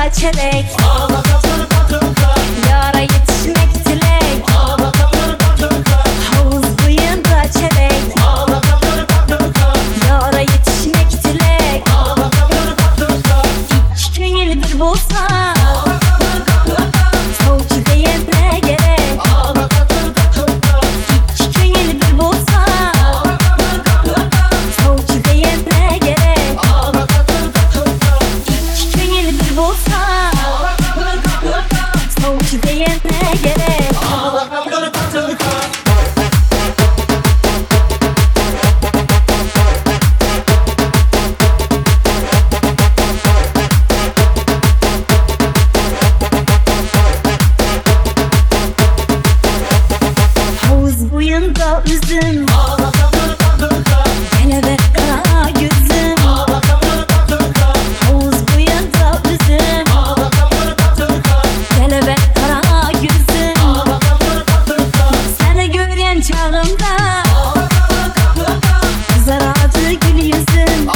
boyunda çelek. Yara yetişmek dilek. Havuz boyunda çelek. Yara yetişmek dilek. İki köngül bir bulsa savcı diye ne gerek? İki köngül bir bulsa savcı diye ne gerek? İki köngül bir bulsa savcı diye ne gerek? Havuz boyunda üzüm, kelebek kara gözüm. Havuz boyunda üzüm, kelebek kara gözüm. Seni gören çağımda kızardı gül yüzüm.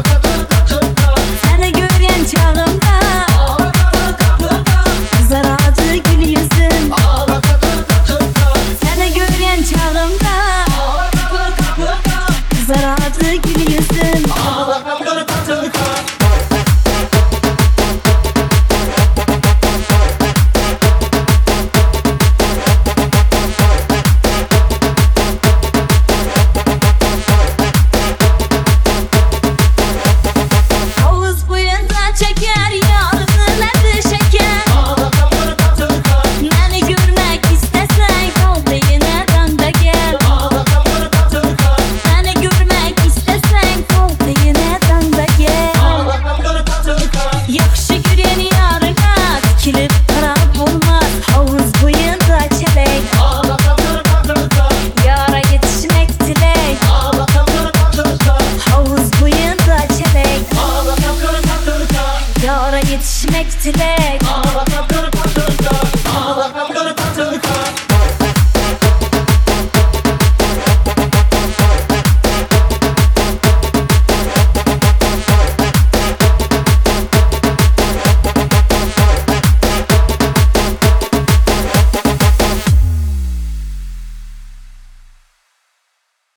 Seni gören çağımda kızardı gül yüzüm. Seni gören çağımda kızardı gül yüzüm. Havuz boyunda çeker yarını nerede şeker? Beni görmek istesen kal yine dön gel. Beni görmek istesen kal yine dön gel. Yakşı gören yarına dikilip karab olmaz. Havuz boyunda çelek. Yara yetişmek dilek. Havuz boyunda çelek. Yara yetişmek dilek.